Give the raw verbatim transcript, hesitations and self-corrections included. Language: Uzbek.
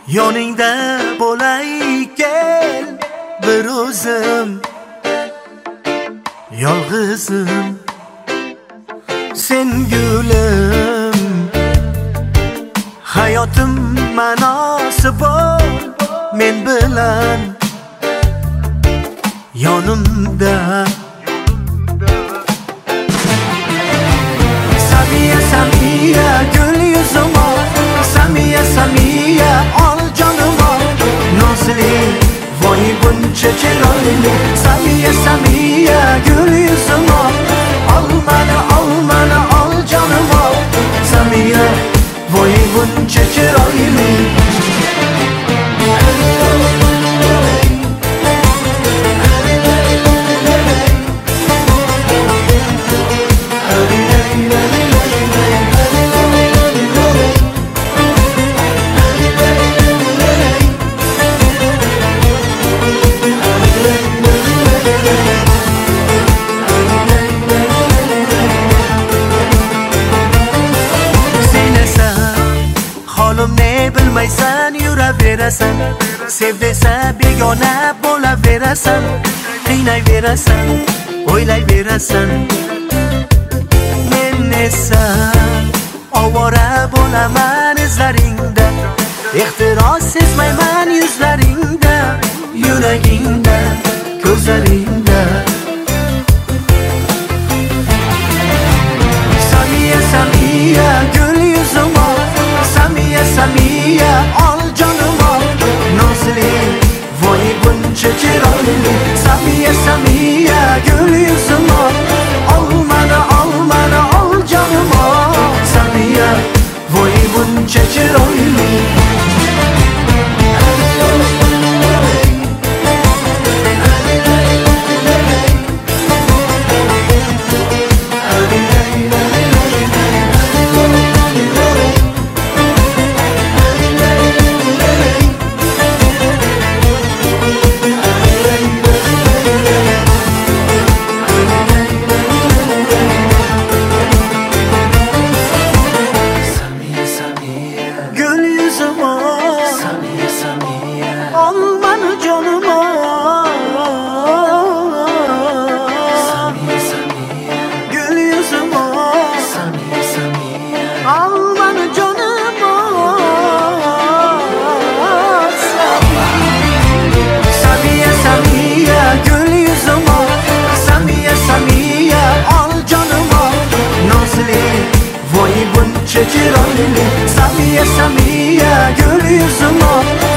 Yoningda bo'lay kel bir o'zim, yolg'izim sen gulim, hayotim ma'nosi bor men bilan yonimda. Samiya Samiya gul yuzim ol, Samiya Samiya ol jonim ol, nozli voy buncha chiroyli. Samiya Samiya gul yuzim ol, ol mani ol mani ol jonim ol, Samiya voy buncha chiroyli. Bilmaysan yuraverasan, sev desa begona bo'laverasan, qiynayverasan, o'ylayverasan. Men esa ovora bo'laman izlaringda, ehtiros sezmayman yuzlaringda, yuragingda, ko'zlaringda. Samiya Samiya gul yuzim ol, Samiya Samiya ol jonim ol, nozli voy buncha chiroyli. Samiya Samiya gul yuzim ol, ol mani ol mani ol jonim ol, Samiya voy buncha chiroyli. Samiya Samiya gul yuzim ol,